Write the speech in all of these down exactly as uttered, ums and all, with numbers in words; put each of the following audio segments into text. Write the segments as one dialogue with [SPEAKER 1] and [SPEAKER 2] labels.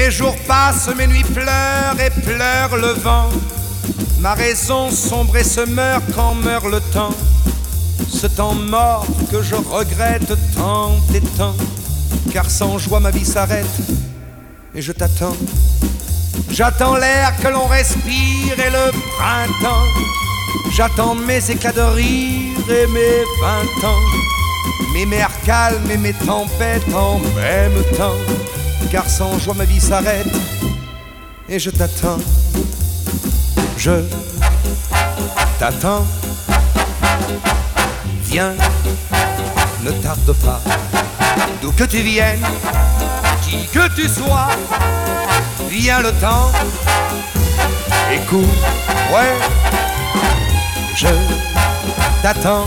[SPEAKER 1] mes jours passent, mes nuits pleurent et pleure le vent. Ma raison sombre et se meurt quand meurt le temps. Ce temps mort que je regrette tant et tant, car sans joie ma vie s'arrête et je t'attends. J'attends l'air que l'on respire et le printemps. J'attends mes éclats de rire et mes vingt ans, mes mers calmes et mes tempêtes en même temps, car sans joie ma vie s'arrête et je t'attends. Je t'attends. Viens, ne tarde pas, d'où que tu viennes, qui que tu sois, viens le temps, écoute, ouais, je t'attends.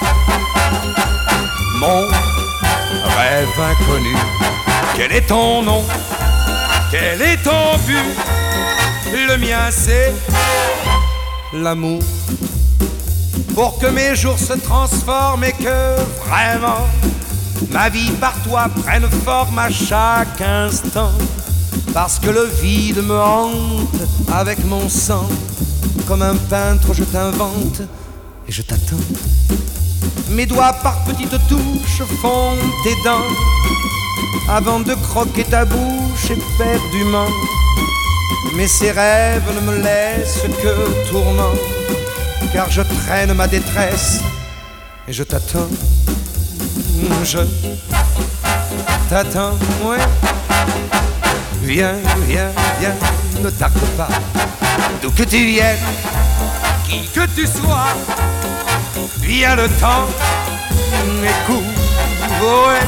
[SPEAKER 1] Mon rêve inconnu, quel est ton nom, quel est ton but? Le mien c'est l'amour. Pour que mes jours se transforment et que vraiment ma vie par toi prenne forme à chaque instant. Parce que le vide me hante avec mon sang, comme un peintre je t'invente et je t'attends. Mes doigts par petites touches font tes dents avant de croquer ta bouche éperdument. Mais ces rêves ne me laissent que tourment, car je traîne ma détresse et je t'attends. Je t'attends, ouais. Viens, viens, viens, ne tarde pas, d'où que tu viennes, qui que tu sois, viens le temps, écoute, ouais.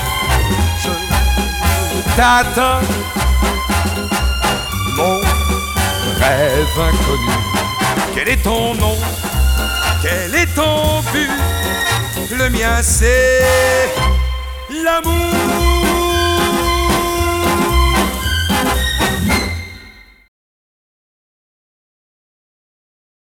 [SPEAKER 1] Je t'attends. Mon rêve inconnu, quel est ton nom, quel est ton but? Le mien c'est l'amour.